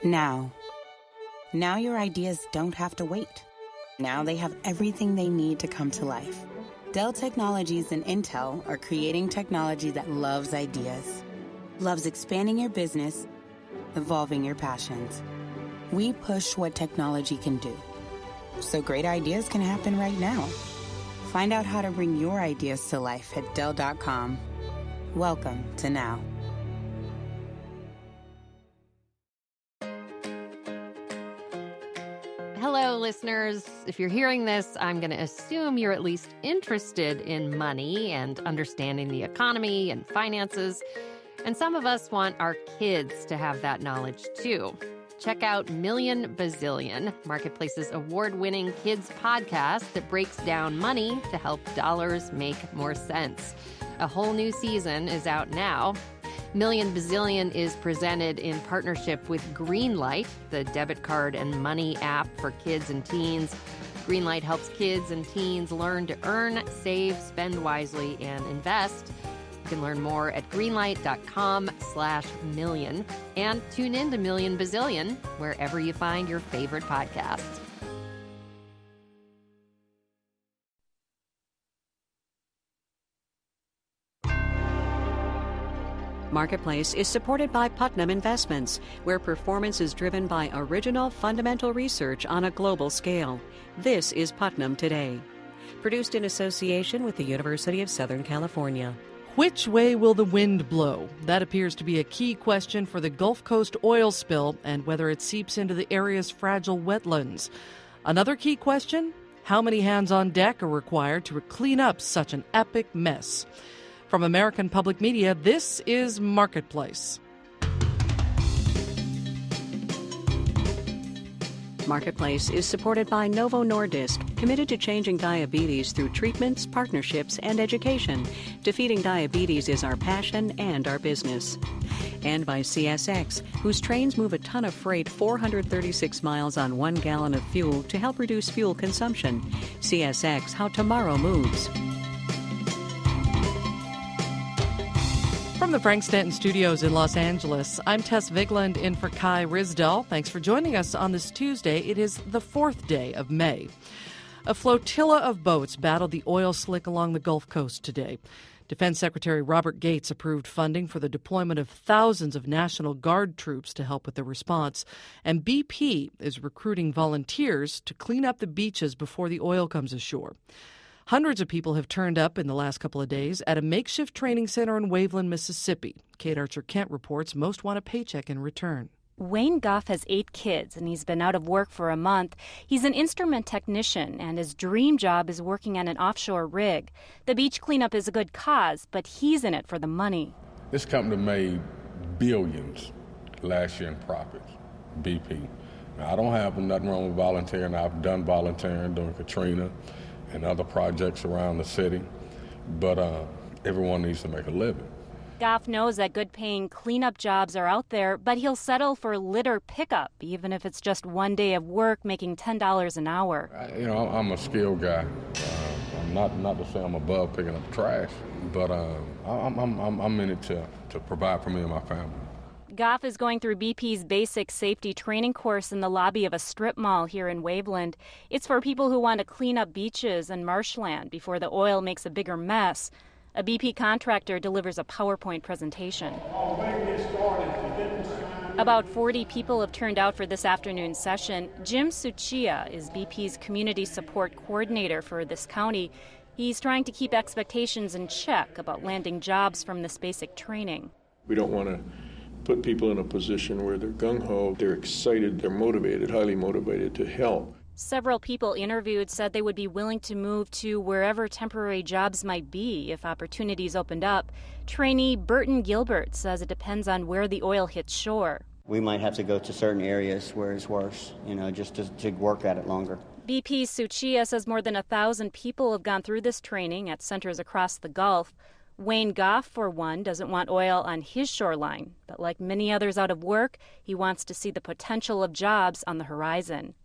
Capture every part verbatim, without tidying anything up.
Now. Now your ideas don't have to wait. Now they have everything they need to come to life. Dell Technologies and Intel are creating technology that loves ideas, loves expanding your business, evolving your passions. We push what technology can do, so great ideas can happen right now. Find out how to bring your ideas to life at Dell dot com. Welcome to Now. Hello, listeners. If you're hearing this, I'm going to assume you're at least interested in money and understanding the economy and finances. And some of us want our kids to have that knowledge, too. Check out Million Bazillion, Marketplace's award-winning kids podcast that breaks down money to help dollars make more sense. A whole new season is out now. Million Bazillion is presented in partnership with Greenlight, the debit card and money app for kids and teens. Greenlight helps kids and teens learn to earn, save, spend wisely, and invest. You can learn more at greenlight.com slash million and tune in to Million Bazillion wherever you find your favorite podcasts. Marketplace is supported by Putnam Investments, where performance is driven by original fundamental research on a global scale. This is Putnam Today. Produced in association with the University of Southern California. Which way will the wind blow? That appears to be a key question for the Gulf Coast oil spill and whether it seeps into the area's fragile wetlands. Another key question, how many hands on deck are required to clean up such an epic mess? From American Public Media, this is Marketplace. Marketplace is supported by Novo Nordisk, committed to changing diabetes through treatments, partnerships, and education. Defeating diabetes is our passion and our business. And by C S X, whose trains move a ton of freight four hundred thirty-six miles on one gallon of fuel to help reduce fuel consumption. C S X, how tomorrow moves. From the Frank Stanton Studios in Los Angeles, I'm Tess Vigland in for Kai Risdell. Thanks for joining us on this Tuesday. It is the fourth day of May. A flotilla of boats battled the oil slick along the Gulf Coast today. Defense Secretary Robert Gates approved funding for the deployment of thousands of National Guard troops to help with the response. And B P is recruiting volunteers to clean up the beaches before the oil comes ashore. Hundreds of people have turned up in the last couple of days at a makeshift training center in Waveland, Mississippi. Kate Archer-Kent reports most want a paycheck in return. Wayne Goff has eight kids, and he's been out of work for a month. He's an instrument technician, and his dream job is working on an offshore rig. The beach cleanup is a good cause, but he's in it for the money. This company made billions last year in profits, B P. Now, I don't have nothing wrong with volunteering. I've done volunteering during Katrina and other projects around the city, but uh, everyone needs to make a living. Goff knows that good-paying cleanup jobs are out there, but he'll settle for litter pickup, even if it's just one day of work making ten dollars an hour. I, you know, I'm a skilled guy. Uh, I'm not not to say I'm above picking up trash, but uh, I'm, I'm, I'm, I'm in it to, to provide for me and my family. Goff is going through B P's basic safety training course in the lobby of a strip mall here in Waveland. It's for people who want to clean up beaches and marshland before the oil makes a bigger mess. A B P contractor delivers a PowerPoint presentation. About forty people have turned out for this afternoon's session. Jim Suchia is B P's community support coordinator for this county. He's trying to keep expectations in check about landing jobs from this basic training. We don't want to put people in a position where they're gung-ho, they're excited, they're motivated, highly motivated to help. Several people interviewed said they would be willing to move to wherever temporary jobs might be if opportunities opened up. Trainee Burton Gilbert says it depends on where the oil hits shore. We might have to go to certain areas where it's worse, you know, just to, to work at it longer. B P's Suchia says more than a thousand people have gone through this training at centers across the Gulf. Wayne Goff, for one, doesn't want oil on his shoreline, but like many others out of work, he wants to see the potential of jobs on the horizon.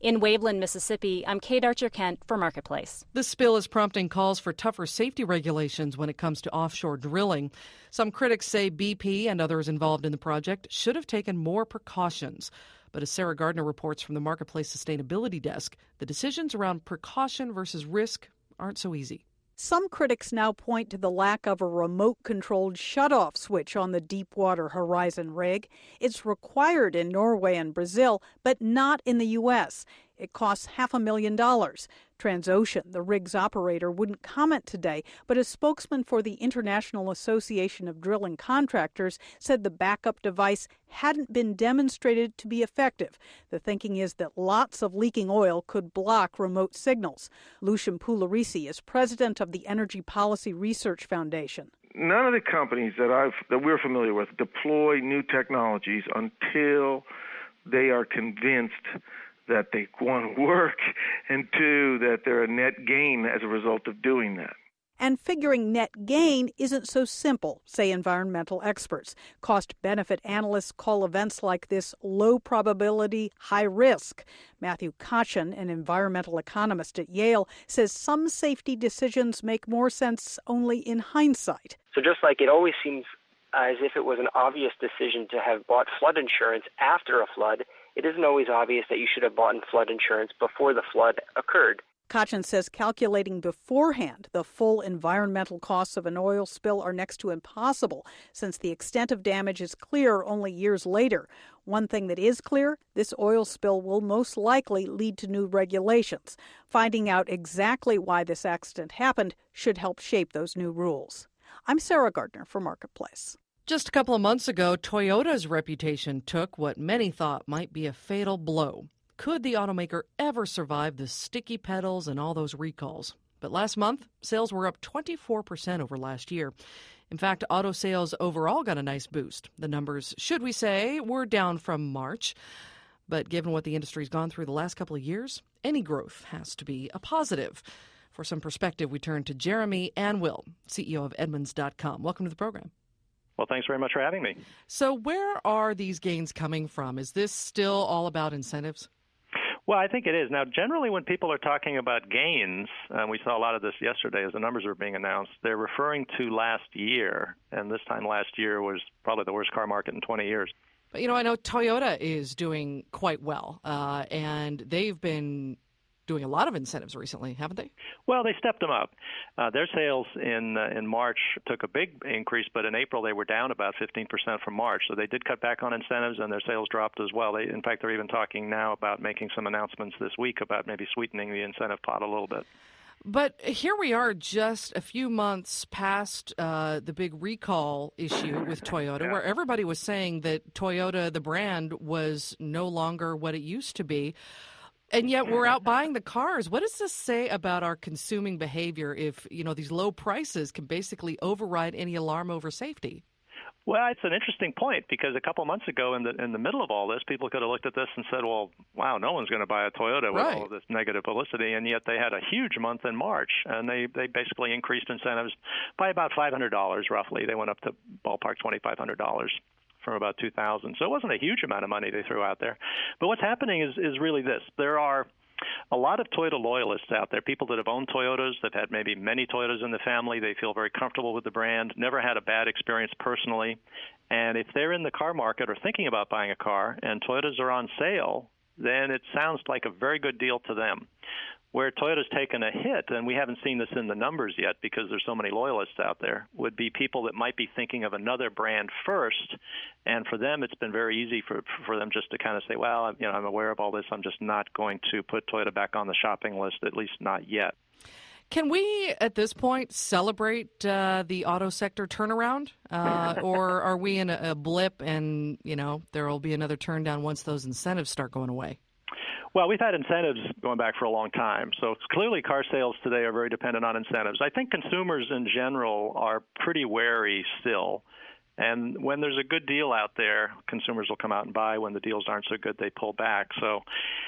In Waveland, Mississippi, I'm Kate Archer-Kent for Marketplace. This spill is prompting calls for tougher safety regulations when it comes to offshore drilling. Some critics say B P and others involved in the project should have taken more precautions. But as Sarah Gardner reports from the Marketplace Sustainability Desk, the decisions around precaution versus risk aren't so easy. Some critics now point to the lack of a remote-controlled shutoff switch on the Deepwater Horizon rig. It's required in Norway and Brazil, but not in the U S. It costs half a million dollars. Transocean, the rig's operator, wouldn't comment today, but a spokesman for the International Association of Drilling Contractors said the backup device hadn't been demonstrated to be effective. The thinking is that lots of leaking oil could block remote signals. Lucian Pugliese is president of the Energy Policy Research Foundation. None of the companies that I've that we're familiar with deploy new technologies until they are convinced that they, one, work, and two, that they're a net gain as a result of doing that. And figuring net gain isn't so simple, say environmental experts. Cost-benefit analysts call events like this low probability, high risk. Matthew Kachin, an environmental economist at Yale, says some safety decisions make more sense only in hindsight. So just like it always seems as if it was an obvious decision to have bought flood insurance after a flood, it isn't always obvious that you should have bought flood insurance before the flood occurred. Kachin says calculating beforehand the full environmental costs of an oil spill are next to impossible, since the extent of damage is clear only years later. One thing that is clear, this oil spill will most likely lead to new regulations. Finding out exactly why this accident happened should help shape those new rules. I'm Sarah Gardner for Marketplace. Just a couple of months ago, Toyota's reputation took what many thought might be a fatal blow. Could the automaker ever survive the sticky pedals and all those recalls? But last month, sales were up twenty-four percent over last year. In fact, auto sales overall got a nice boost. The numbers, should we say, were down from March. But given what the industry's gone through the last couple of years, any growth has to be a positive. For some perspective, we turn to Jeremy Anwyl, C E O of Edmunds dot com. Welcome to the program. Well, thanks very much for having me. So where are these gains coming from? Is this still all about incentives? Well, I think it is. Now, generally when people are talking about gains, and we saw a lot of this yesterday as the numbers were being announced, they're referring to last year, and this time last year was probably the worst car market in twenty years. But, you know, I know Toyota is doing quite well, uh, and they've been doing a lot of incentives recently, haven't they? Well, they stepped them up. Uh, their sales in uh, in March took a big increase, but in April they were down about fifteen percent from March. So they did cut back on incentives, and their sales dropped as well. They, in fact, they're even talking now about making some announcements this week about maybe sweetening the incentive pot a little bit. But here we are just a few months past uh, the big recall issue with Toyota, yeah. where everybody was saying that Toyota, the brand, was no longer what it used to be. And yet we're out buying the cars. What does this say about our consuming behavior if, you know, these low prices can basically override any alarm over safety? Well, it's an interesting point because a couple months ago in the in the middle of all this, people could have looked at this and said, well, wow, no one's going to buy a Toyota with right. all of this negative publicity. And yet they had a huge month in March, and they, they basically increased incentives by about five hundred dollars roughly. They went up to ballpark twenty-five hundred dollars. From about two thousand. So it wasn't a huge amount of money they threw out there. But what's happening is, is really this. There are a lot of Toyota loyalists out there, people that have owned Toyotas, they've had maybe many Toyotas in the family, they feel very comfortable with the brand, never had a bad experience personally. And if they're in the car market or thinking about buying a car and Toyotas are on sale, then it sounds like a very good deal to them. Where Toyota's taken a hit, and we haven't seen this in the numbers yet because there's so many loyalists out there, would be people that might be thinking of another brand first. And for them, it's been very easy for for them just to kind of say, well, you know, I'm aware of all this. I'm just not going to put Toyota back on the shopping list, at least not yet. Can we, at this point, celebrate uh, the auto sector turnaround? Uh, or are we in a, a blip and, you know, there will be another turn down once those incentives start going away? Well, we've had incentives going back for a long time. So clearly car sales today are very dependent on incentives. I think consumers in general are pretty wary still. And when there's a good deal out there, consumers will come out and buy. When the deals aren't so good, they pull back. So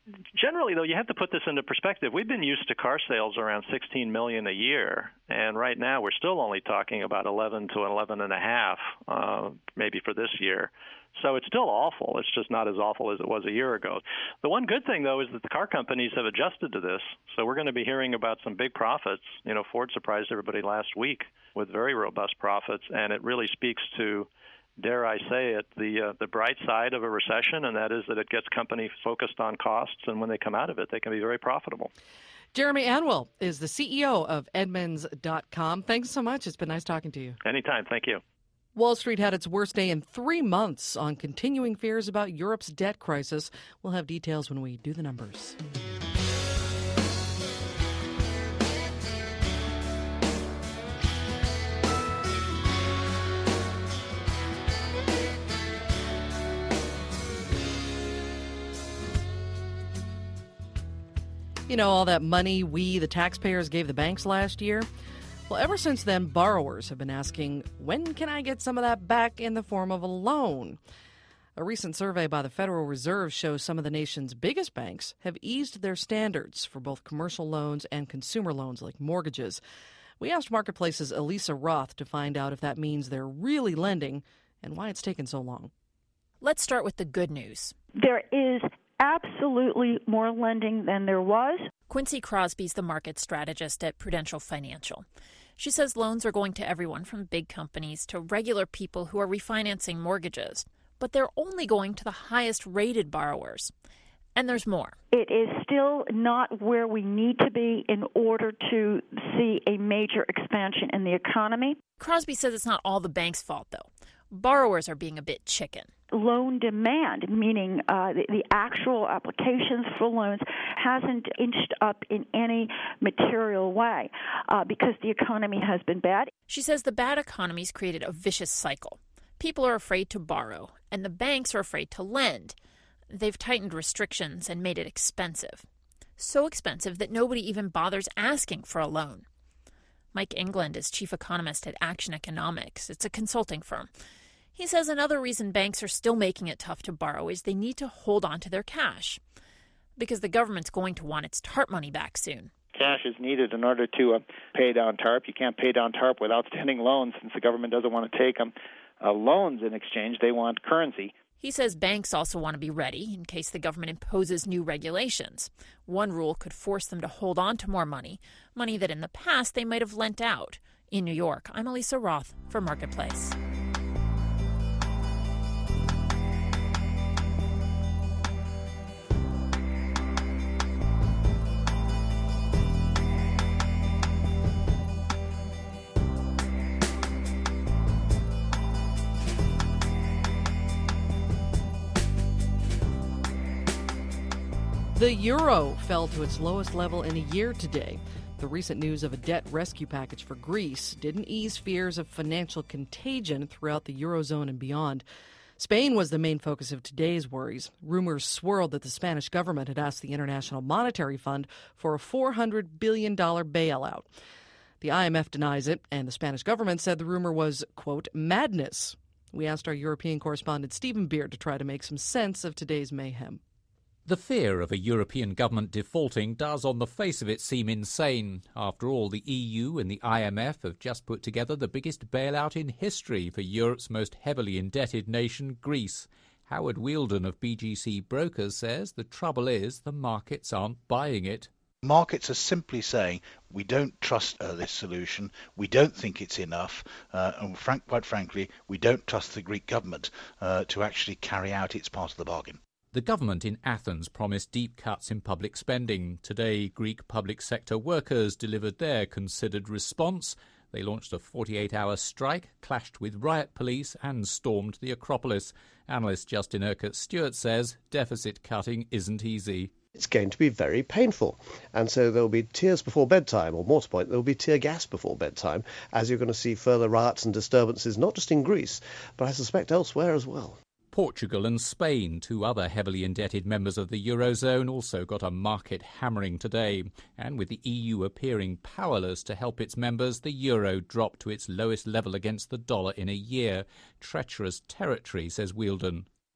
generally, though, you have to put this into perspective. We've been used to car sales around sixteen million a year, and right now we're still only talking about eleven to eleven and a half, uh, maybe for this year. So it's still awful. It's just not as awful as it was a year ago. The one good thing, though, is that the car companies have adjusted to this. So we're going to be hearing about some big profits. You know, Ford surprised everybody last week with very robust profits, and it really speaks to, dare I say it, the uh, the bright side of a recession, and that is that it gets companies focused on costs, and when they come out of it, they can be very profitable. Jeremy Anwyl is the C E O of Edmunds dot com. Thanks so much. It's been nice talking to you. Anytime. Thank you. Wall Street had its worst day in three months on continuing fears about Europe's debt crisis. We'll have details when we do the numbers. You know, all that money we, the taxpayers, gave the banks last year? Well, ever since then, borrowers have been asking, when can I get some of that back in the form of a loan? A recent survey by the Federal Reserve shows some of the nation's biggest banks have eased their standards for both commercial loans and consumer loans like mortgages. We asked Marketplace's Elisa Roth to find out if that means they're really lending and why it's taken so long. Let's start with the good news. There is absolutely more lending than there was. Quincy Crosby's the market strategist at Prudential Financial. She says loans are going to everyone from big companies to regular people who are refinancing mortgages, but they're only going to the highest rated borrowers. And there's more. It is still not where we need to be in order to see a major expansion in the economy. Crosby says it's not all the bank's fault, though. Borrowers are being a bit chicken. Loan demand, meaning uh, the, the actual applications for loans, hasn't inched up in any material way uh, because the economy has been bad. She says the bad economy's created a vicious cycle. People are afraid to borrow, and the banks are afraid to lend. They've tightened restrictions and made it expensive. So expensive that nobody even bothers asking for a loan. Mike England is chief economist at Action Economics. It's a consulting firm. He says another reason banks are still making it tough to borrow is they need to hold on to their cash because the government's going to want its TARP money back soon. Cash is needed in order to uh, pay down TARP. You can't pay down TARP with outstanding loans since the government doesn't want to take them. Uh, loans in exchange, they want currency. He says banks also want to be ready in case the government imposes new regulations. One rule could force them to hold on to more money, money that in the past they might have lent out. In New York, I'm Elisa Roth for Marketplace. The euro fell to its lowest level in a year today. The recent news of a debt rescue package for Greece didn't ease fears of financial contagion throughout the Eurozone and beyond. Spain was the main focus of today's worries. Rumors swirled that the Spanish government had asked the International Monetary Fund for a four hundred billion dollars bailout. The I M F denies it, and the Spanish government said the rumor was, quote, madness. We asked our European correspondent Stephen Beard to try to make some sense of today's mayhem. The fear of a European government defaulting does on the face of it seem insane. After all, the E U and the I M F have just put together the biggest bailout in history for Europe's most heavily indebted nation, Greece. Howard Wheeldon of B G C Brokers says the trouble is the markets aren't buying it. Markets are simply saying, we don't trust uh, this solution, we don't think it's enough, uh, and frank, quite frankly, we don't trust the Greek government uh, to actually carry out its part of the bargain. The government in Athens promised deep cuts in public spending. Today, Greek public sector workers delivered their considered response. They launched a forty-eight hour strike, clashed with riot police and stormed the Acropolis. Analyst Justin Urquhart-Stewart says deficit cutting isn't easy. It's going to be very painful. And so there will be tears before bedtime, or more to the point, there will be tear gas before bedtime, as you're going to see further riots and disturbances, not just in Greece, but I suspect elsewhere as well. Portugal and Spain, two other heavily indebted members of the Eurozone, also got a market hammering today. And with the E U appearing powerless to help its members, the euro dropped to its lowest level against the dollar in a year. Treacherous territory, says Wheeldon.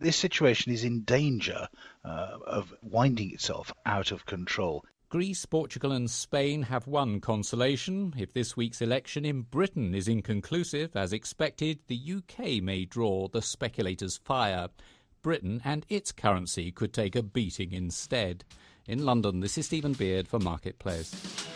This situation is in danger uh, of winding itself out of control. Greece, Portugal and Spain have one consolation. If this week's election in Britain is inconclusive, as expected, the U K may draw the speculators' fire. Britain and its currency could take a beating instead. In London, this is Stephen Beard for Marketplace.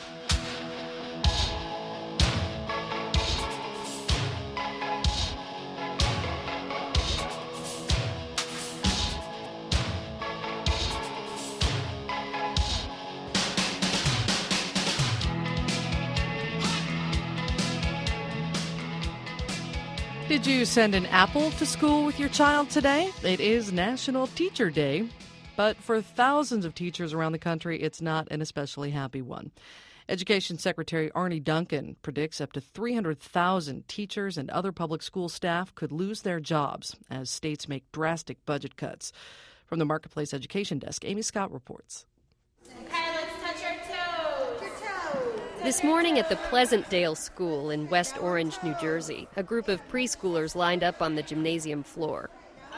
Did you send an apple to school with your child today? It is National Teacher Day, but for thousands of teachers around the country, it's not an especially happy one. Education Secretary Arne Duncan predicts up to three hundred thousand teachers and other public school staff could lose their jobs as states make drastic budget cuts. From the Marketplace Education Desk, Amy Scott reports. This morning at the Pleasantdale School in West Orange, New Jersey, a group of preschoolers lined up on the gymnasium floor.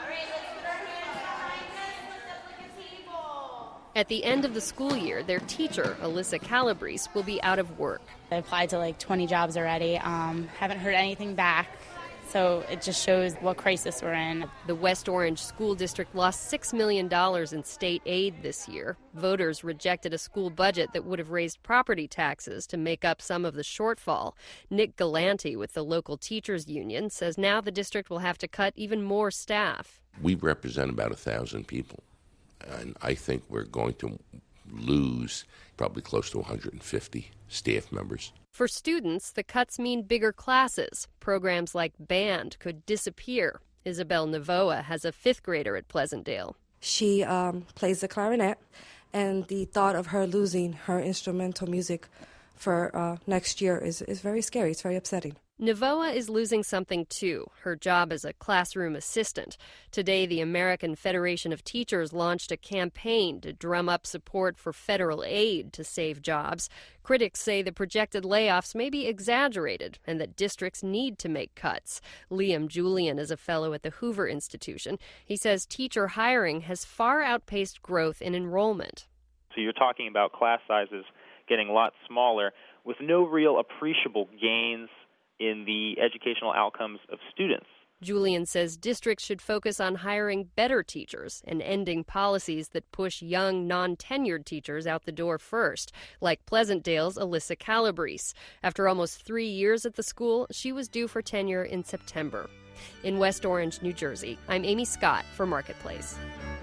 At the end of the school year, their teacher, Alyssa Calabrese, will be out of work. I applied to like twenty jobs already. Um, haven't heard anything back. So it just shows what crisis we're in. The West Orange School District lost six million dollars in state aid this year. Voters rejected a school budget that would have raised property taxes to make up some of the shortfall. Nick Galanti with the local teachers union says now the district will have to cut even more staff. We represent about a thousand people, and I think we're going to lose probably close to one hundred fifty staff members. For students, the cuts mean bigger classes. Programs like band could disappear. Isabel Navoa has a fifth grader at Pleasantdale. She um, plays the clarinet, and the thought of her losing her instrumental music for uh, next year is, is very scary. It's very upsetting. Navoa is losing something, too, her job as a classroom assistant. Today, the American Federation of Teachers launched a campaign to drum up support for federal aid to save jobs. Critics say the projected layoffs may be exaggerated and that districts need to make cuts. Liam Julian is a fellow at the Hoover Institution. He says teacher hiring has far outpaced growth in enrollment. So you're talking about class sizes getting a lot smaller with no real appreciable gains in the educational outcomes of students. Julian says districts should focus on hiring better teachers and ending policies that push young, non-tenured teachers out the door first, like Pleasantdale's Alyssa Calabrese. After almost three years at the school, she was due for tenure in September. In West Orange, New Jersey, I'm Amy Scott for Marketplace.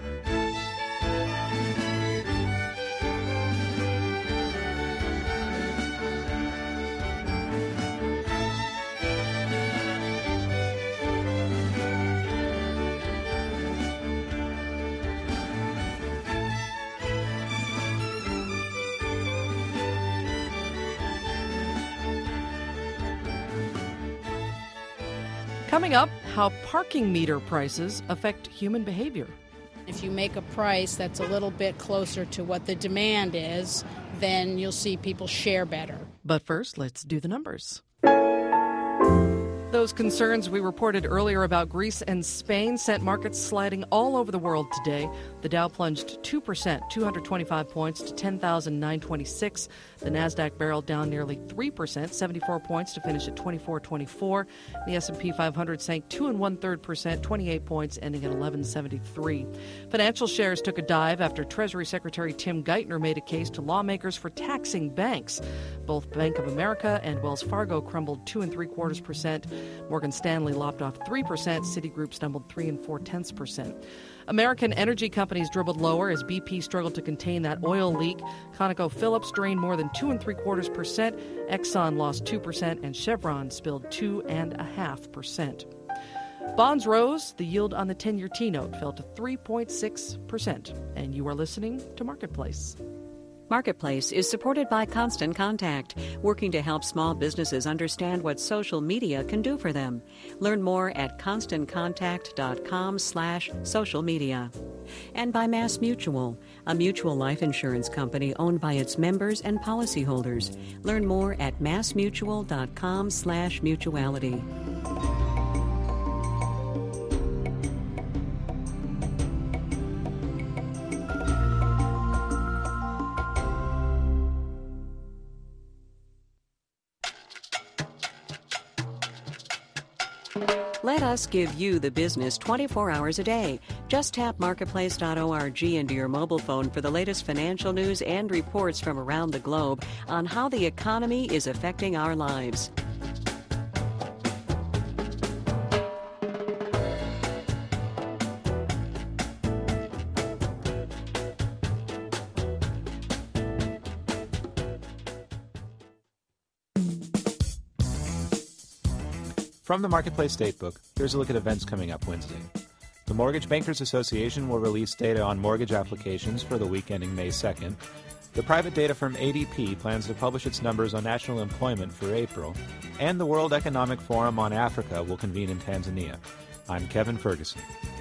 Coming up, how parking meter prices affect human behavior. If you make a price that's a little bit closer to what the demand is, then you'll see people share better. But first, let's do the numbers. Those concerns we reported earlier about Greece and Spain sent markets sliding all over the world today. The Dow plunged two percent, two hundred twenty-five points to ten thousand nine hundred twenty-six. The Nasdaq barreled down nearly three percent, seventy-four points to finish at twenty-four twenty-four. The S and P five hundred sank two and one-third percent, twenty-eight points, ending at eleven seventy-three. Financial shares took a dive after Treasury Secretary Tim Geithner made a case to lawmakers for taxing banks. Both Bank of America and Wells Fargo crumbled two and three-quarters percent. Morgan Stanley lopped off three percent. Citigroup stumbled three and four-tenths percent. American energy companies dribbled lower as B P struggled to contain that oil leak. ConocoPhillips drained more than two and three-quarters percent. Exxon lost two percent, and Chevron spilled two and a half percent. Bonds rose. The yield on the ten-year T-note fell to three point six percent. And you are listening to Marketplace. Marketplace is supported by Constant Contact, working to help small businesses understand what social media can do for them. Learn more at constantcontact.com slash social media. And by Mass Mutual, a mutual life insurance company owned by its members and policyholders. Learn more at massmutual.com slash mutuality. us give you the business twenty-four hours a day. Just tap marketplace dot org into your mobile phone for the latest financial news and reports from around the globe on how the economy is affecting our lives. From the Marketplace Datebook, here's a look at events coming up Wednesday. The Mortgage Bankers Association will release data on mortgage applications for the week ending May second. The private data firm A D P plans to publish its numbers on national employment for April. And the World Economic Forum on Africa will convene in Tanzania. I'm Kevin Ferguson.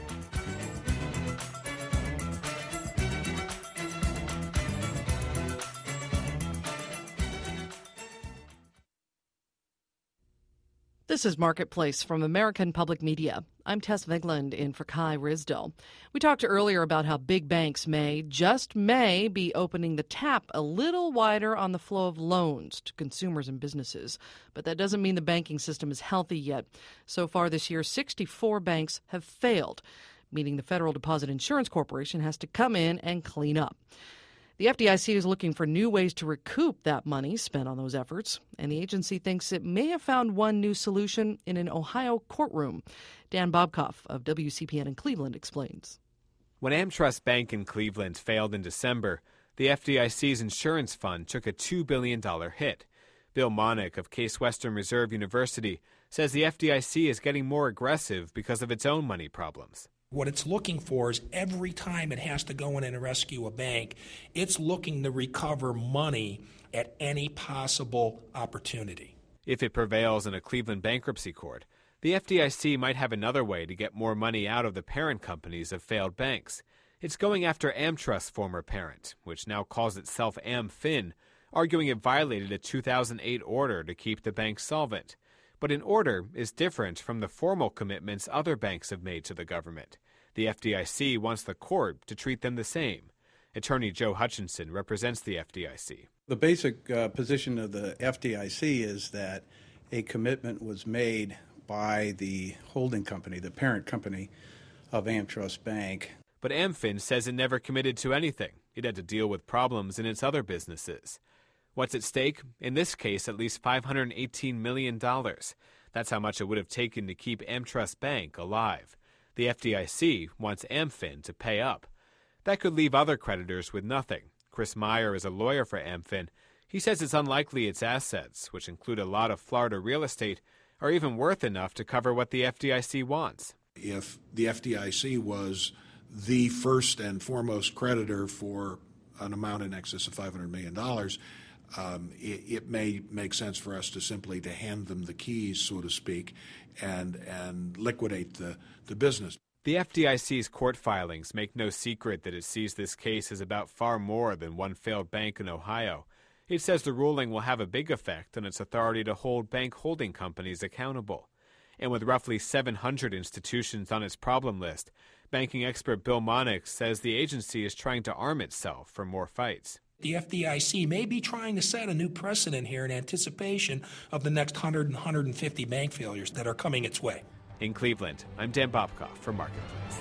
This is Marketplace from American Public Media. I'm Tess Vigland in for Kai Risdell. We talked earlier about how big banks may, just may, be opening the tap a little wider on the flow of loans to consumers and businesses. But that doesn't mean the banking system is healthy yet. So far this year, sixty-four banks have failed, meaning the Federal Deposit Insurance Corporation has to come in and clean up. The F D I C is looking for new ways to recoup that money spent on those efforts, and the agency thinks it may have found one new solution in an Ohio courtroom. Dan Bobkoff of W C P N in Cleveland explains. When AmTrust Bank in Cleveland failed in December, the F D I C's insurance fund took a two billion dollars hit. Bill Monick of Case Western Reserve University says the F D I C is getting more aggressive because of its own money problems. What it's looking for is every time it has to go in and rescue a bank, it's looking to recover money at any possible opportunity. If it prevails in a Cleveland bankruptcy court, the F D I C might have another way to get more money out of the parent companies of failed banks. It's going after AmTrust's former parent, which now calls itself AmFin, arguing it violated a two thousand eight order to keep the bank solvent. But an order is different from the formal commitments other banks have made to the government. The F D I C wants the court to treat them the same. Attorney Joe Hutchinson represents the F D I C. The basic uh, position of the F D I C is that a commitment was made by the holding company, the parent company of AmTrust Bank. But AmFin says it never committed to anything. It had to deal with problems in its other businesses. What's at stake? In this case, at least five hundred eighteen million dollars. That's how much it would have taken to keep AmTrust Bank alive. The F D I C wants AmFin to pay up. That could leave other creditors with nothing. Chris Meyer is a lawyer for AmFin. He says it's unlikely its assets, which include a lot of Florida real estate, are even worth enough to cover what the F D I C wants. If the F D I C was the first and foremost creditor for an amount in excess of five hundred million dollars, Um, it, it may make sense for us to simply to hand them the keys, so to speak, and and liquidate the, the business. The F D I C's court filings make no secret that it sees this case as about far more than one failed bank in Ohio. It says the ruling will have a big effect on its authority to hold bank holding companies accountable. And with roughly seven hundred institutions on its problem list, banking expert Bill Monick says the agency is trying to arm itself for more fights. The F D I C may be trying to set a new precedent here in anticipation of the next one hundred and one hundred fifty bank failures that are coming its way. In Cleveland, I'm Dan Bobkoff for Marketplace.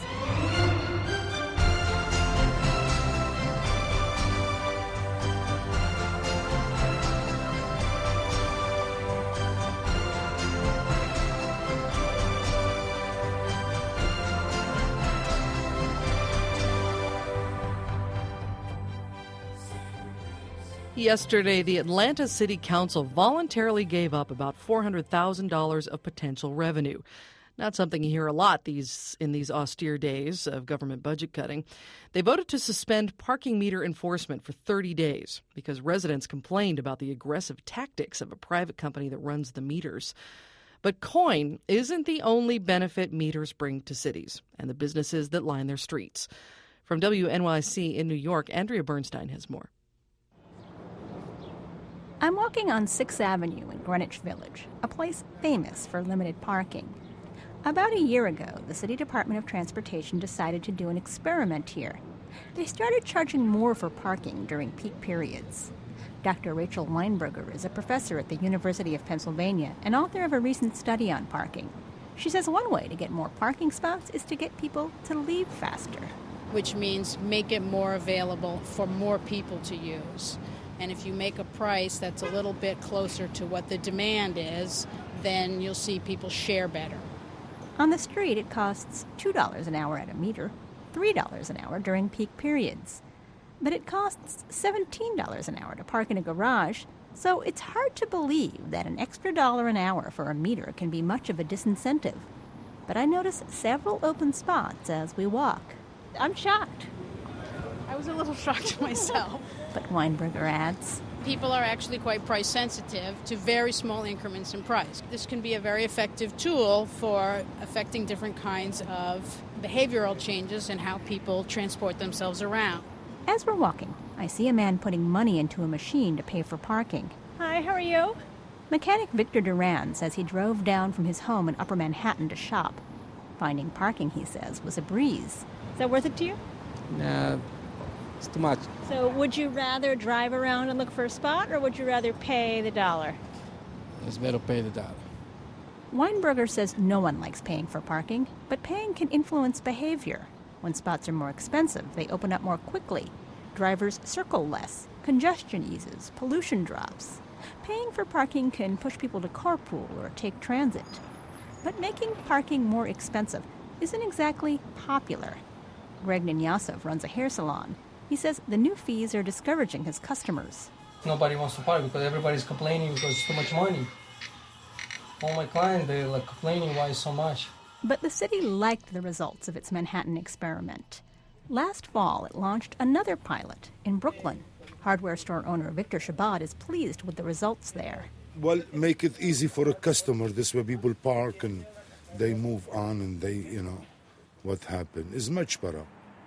Yesterday, the Atlanta City Council voluntarily gave up about four hundred thousand dollars of potential revenue. Not something you hear a lot these in these austere days of government budget cutting. They voted to suspend parking meter enforcement for thirty days because residents complained about the aggressive tactics of a private company that runs the meters. But coin isn't the only benefit meters bring to cities and the businesses that line their streets. From W N Y C in New York, Andrea Bernstein has more. I'm walking on sixth Avenue in Greenwich Village, a place famous for limited parking. About a year ago, the City Department of Transportation decided to do an experiment here. They started charging more for parking during peak periods. Doctor Rachel Weinberger is a professor at the University of Pennsylvania and author of a recent study on parking. She says one way to get more parking spots is to get people to leave faster. Which means make it more available for more people to use. And if you make a price that's a little bit closer to what the demand is, then you'll see people share better. On the street, it costs two dollars an hour at a meter, three dollars an hour during peak periods. But it costs seventeen dollars an hour to park in a garage, so it's hard to believe that an extra dollar an hour for a meter can be much of a disincentive. But I notice several open spots as we walk. I'm shocked. I was a little shocked myself. But Weinberger adds, people are actually quite price sensitive to very small increments in price. This can be a very effective tool for affecting different kinds of behavioral changes in how people transport themselves around. As we're walking, I see a man putting money into a machine to pay for parking. Hi, how are you? Mechanic Victor Duran says he drove down from his home in Upper Manhattan to shop. Finding parking, he says, was a breeze. Is that worth it to you? Nah, it's too much. So would you rather drive around and look for a spot, or would you rather pay the dollar? It's better pay the dollar. Weinberger says no one likes paying for parking, but paying can influence behavior. When spots are more expensive, they open up more quickly. Drivers circle less, congestion eases, pollution drops. Paying for parking can push people to carpool or take transit. But making parking more expensive isn't exactly popular. Greg Ninyasov runs a hair salon. He says the new fees are discouraging his customers. Nobody wants to park because everybody's complaining because it's too much money. All my clients, they're like complaining why it's so much. But the city liked the results of its Manhattan experiment. Last fall, it launched another pilot in Brooklyn. Hardware store owner Victor Shabbat is pleased with the results there. Well, make it easy for a customer. This way people park and they move on and they, you know, what happened is much better.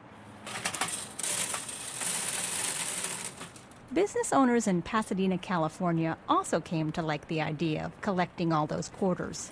Business owners in Pasadena, California also came to like the idea of collecting all those quarters.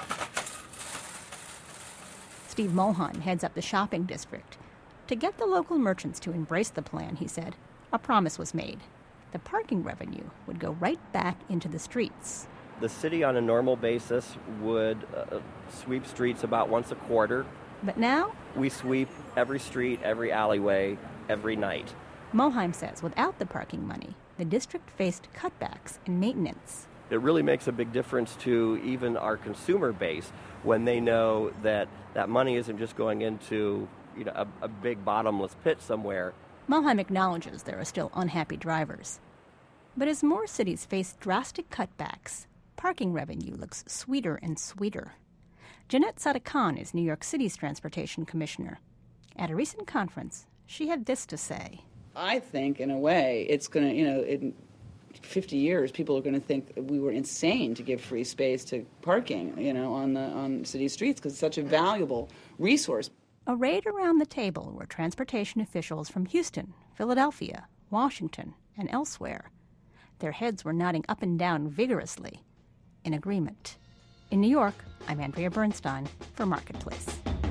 Steve Mulholland heads up the shopping district. To get the local merchants to embrace the plan, he said, a promise was made. The parking revenue would go right back into the streets. The city on a normal basis would uh, sweep streets about once a quarter. But now? We sweep every street, every alleyway, every night. Mulheim says without the parking money, the district faced cutbacks in maintenance. It really makes a big difference to even our consumer base when they know that that money isn't just going into, you know, a, a big bottomless pit somewhere. Mulheim acknowledges there are still unhappy drivers. But as more cities face drastic cutbacks, parking revenue looks sweeter and sweeter. Jeanette Sadikan is New York City's transportation commissioner. At a recent conference, she had this to say. I think, in a way, it's going to, you know, in fifty years, people are going to think we were insane to give free space to parking, you know, on the on city streets because it's such a valuable resource. Arrayed around the table were transportation officials from Houston, Philadelphia, Washington, and elsewhere. Their heads were nodding up and down vigorously in agreement. In New York, I'm Andrea Bernstein for Marketplace.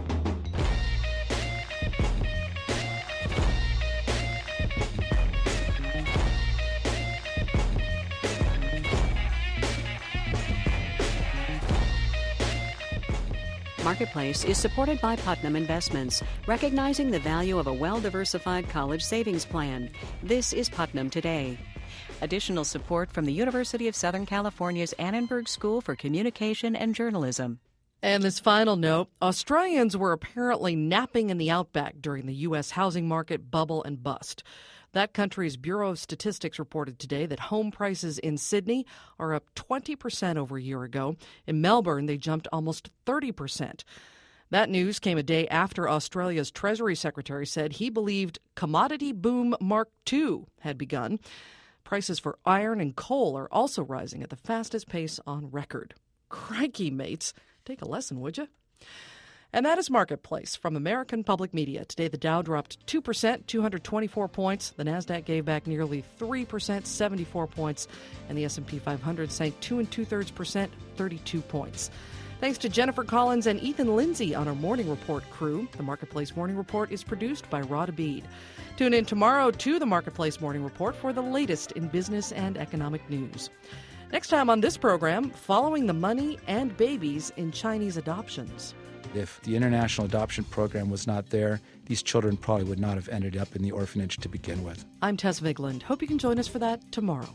Marketplace is supported by Putnam Investments, recognizing the value of a well-diversified college savings plan. This is Putnam Today. Additional support from the University of Southern California's Annenberg School for Communication and Journalism. And this final note, Australians were apparently napping in the outback during the U S housing market bubble and bust. That country's Bureau of Statistics reported today that home prices in Sydney are up twenty percent over a year ago. In Melbourne, they jumped almost thirty percent. That news came a day after Australia's Treasury Secretary said he believed commodity boom Mark two had begun. Prices for iron and coal are also rising at the fastest pace on record. Crikey, mates. Take a lesson, would you? And that is Marketplace from American Public Media. Today, the Dow dropped two percent, two hundred twenty-four points. The Nasdaq gave back nearly three percent, seventy-four points. And the S and P five hundred sank two and two-thirds percent, thirty-two points. Thanks to Jennifer Collins and Ethan Lindsay on our Morning Report crew. The Marketplace Morning Report is produced by Rod Abid. Tune in tomorrow to the Marketplace Morning Report for the latest in business and economic news. Next time on this program, following the money and babies in Chinese adoptions. If the international adoption program was not there, these children probably would not have ended up in the orphanage to begin with. I'm Tess Vigland. Hope you can join us for that tomorrow.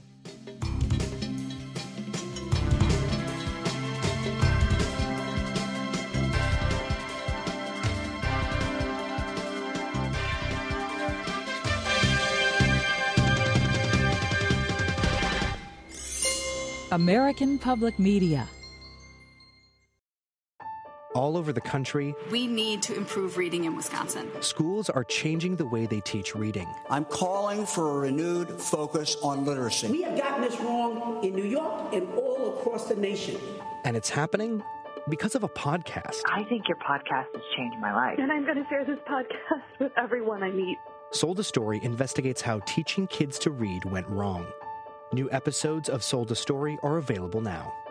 American Public Media. All over the country, we need to improve reading in Wisconsin. Schools are changing the way they teach reading. I'm calling for a renewed focus on literacy. We have gotten this wrong in New York and all across the nation. And it's happening because of a podcast. I think your podcast has changed my life. And I'm going to share this podcast with everyone I meet. Sold a Story investigates how teaching kids to read went wrong. New episodes of Sold a Story are available now.